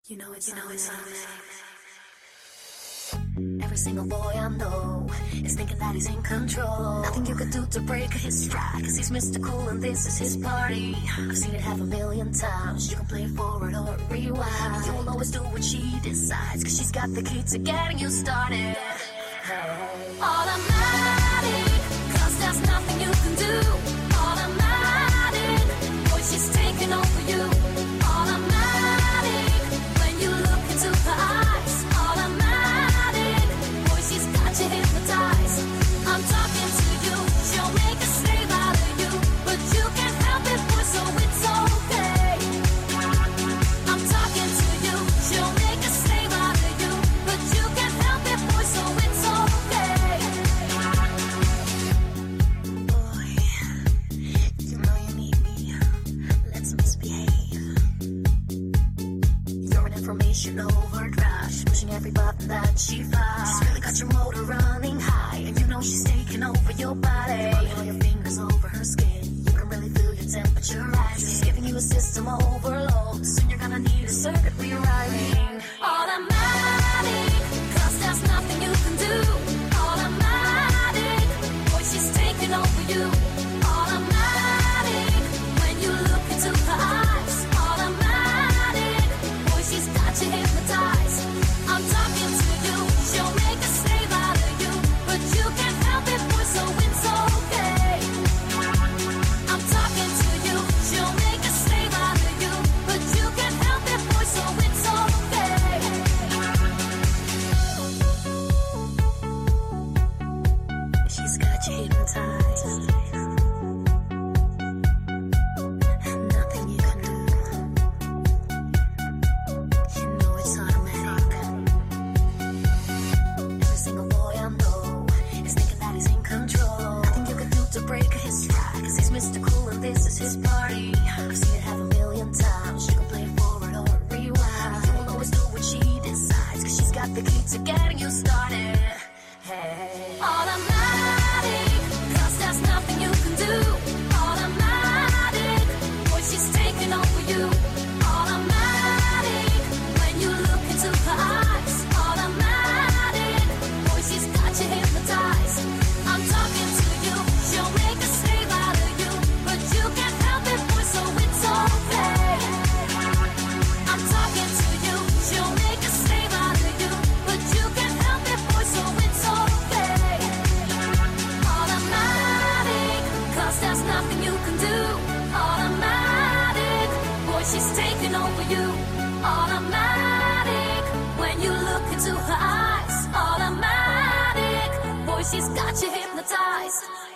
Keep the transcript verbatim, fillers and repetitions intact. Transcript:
You know it's, you know it's automatic. Every single boy I know is thinking that he's in control. Nothing you could do to break his stride, cause he's Mister Cool and this is his party. I've seen it half a million times. You can play forward or rewind. You will always do what she decides, cause she's got the key to getting you started. Hey. Automatic, cause there's nothing you can do. Automatic, boy, she's taking over you. Automatic, when you look into her eyes. Automatic, boy, she's got you hypnotized. I'm talking to you, she'll make a slave out of you, but you can't help it, boy, so it's okay. I'm talking to you, she'll make a slave out of you, but you can't help it, boy, so it's okay. Boy, you know you need me, let's misbehave. You're an information overdrive, she's pushing every button that she finds. She's really got your motor running high, and you know she's taking over your body. You're running all your fingers over her skin, you can really feel your temperature rising. She's giving you a system overload, soon you're gonna need a circuit rewriting. Automatic, cause there's nothing you can do. Automatic, boy, she's taking over you. Automatic, when you look into her eyes. Automatic, boy, she's got you hypnotized. I'm talking to you, she'll make a slave out of you, but you can't help it, boy, so it's okay. I'm talking to you, she'll make a slave out of you, but you can't help it, boy, so it's okay. She's got you hypnotized, and nothing you can do. You know it's automatic. Every single boy I know is thinking that he's in control. Nothing you can do to break his stride, cause he's Mister Cool and this is his party. I've seen it half a million times. You can play forward or rewind. You will always do what she decides, cause she's got the key to getting you started. Hey. Automatic, cause there's nothing you can do. Automatic, boy, she's taking over you. Automatic, when you look into her eyes. Automatic, boy, she's got you hypnotized. I'm talking to you, she'll make a slave out of you, but you can't help it, boy, so it's okay. I'm talking to you, she'll make a slave out of you, but you can't help it, boy, so it's okay. Automatic, cause there's nothing you can do. Automatic, boy, she's taking over you. Automatic, when you look into her eyes. Automatic, boy, she's got you hypnotized.